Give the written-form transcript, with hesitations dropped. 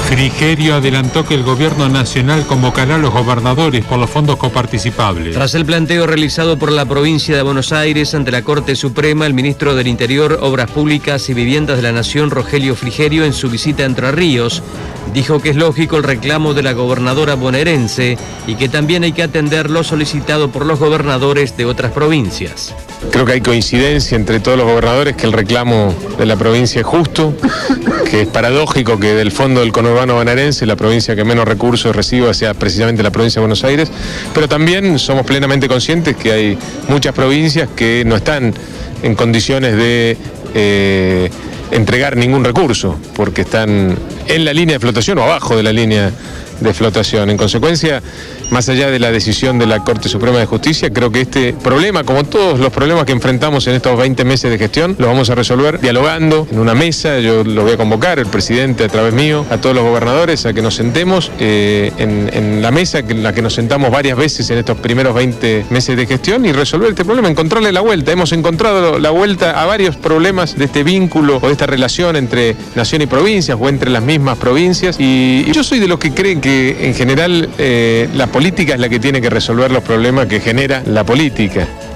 Frigerio adelantó que el gobierno nacional convocará a los gobernadores por los fondos coparticipables. Tras el planteo realizado por la provincia de Buenos Aires ante la Corte Suprema, el ministro del Interior, Obras Públicas y Viviendas de la Nación, Rogelio Frigerio, en su visita a Entre Ríos, dijo que es lógico el reclamo de la gobernadora bonaerense y que también hay que atender lo solicitado por los gobernadores de otras provincias. Creo que hay coincidencia entre todos los gobernadores que el reclamo de la provincia es justo, que es paradójico que del fondo del conurbano bonaerense la provincia que menos recursos reciba sea precisamente la provincia de Buenos Aires, pero también somos plenamente conscientes que hay muchas provincias que no están en condiciones de entregar ningún recurso, porque están en la línea de flotación o abajo de la línea de flotación. En consecuencia, más allá de la decisión de la Corte Suprema de Justicia, creo que este problema, como todos los problemas que enfrentamos en estos 20 meses de gestión, los vamos a resolver dialogando en una mesa. Yo lo voy a convocar, el presidente a través mío, a todos los gobernadores, a que nos sentemos en la mesa en la que nos sentamos varias veces en estos primeros 20 meses de gestión y resolver este problema, encontrarle la vuelta. Hemos encontrado la vuelta a varios problemas de este vínculo o de esta relación entre nación y provincias o entre las mismas provincias, y yo soy de los que creen que en general la política es la que tiene que resolver los problemas que genera la política.